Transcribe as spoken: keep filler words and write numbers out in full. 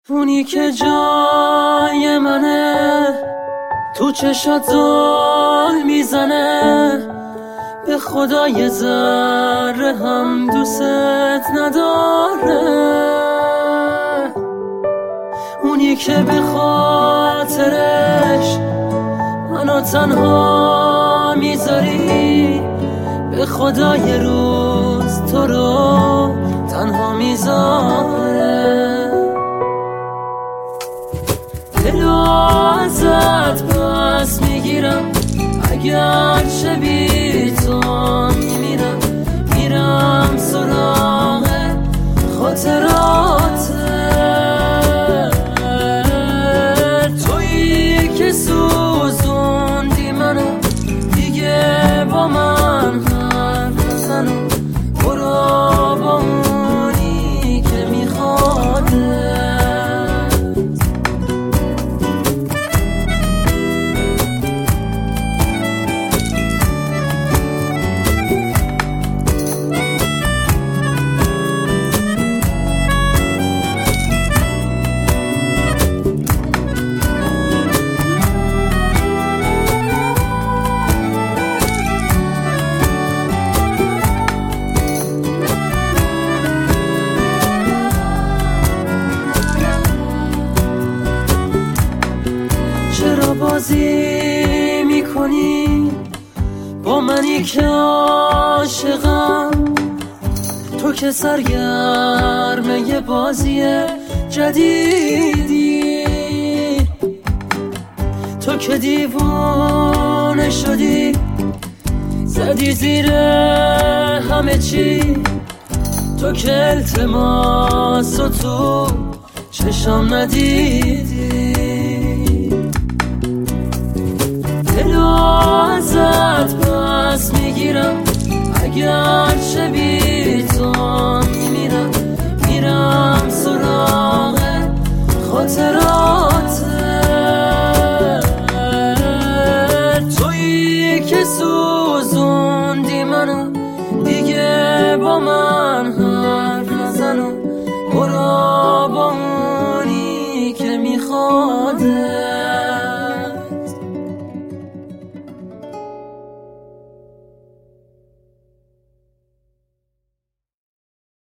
اونی که جای منه تو چشات زل میزنه، به خدا یه ذره هم دوست نداره. اونی که به خاطرش منو تنها میذاری، به خدا یه روز تو رو تنها میذاره. دلو ازت پس میگیرم، اگر چه بی تو میمیرم، میرم سراغ خاطرات. تویی که سوزوندی منو، دیگه با من حرف نزن و برو با اونی که میخواده. چرا بازی میکنی با منی که عاشقم؟ تو که سرگرم یه بازی جدیدی، تو که دیوانه شدی زدی زیر همه چی، تو که التماس و تو چشم ندیدی. دلو ازت پس میگیرم، اگر چه بی تو میمیرم، میرم سراغ خاطرات. تویی که سوزوندی منو، دیگه با من حرف نزن و برو با اونی که میخواده.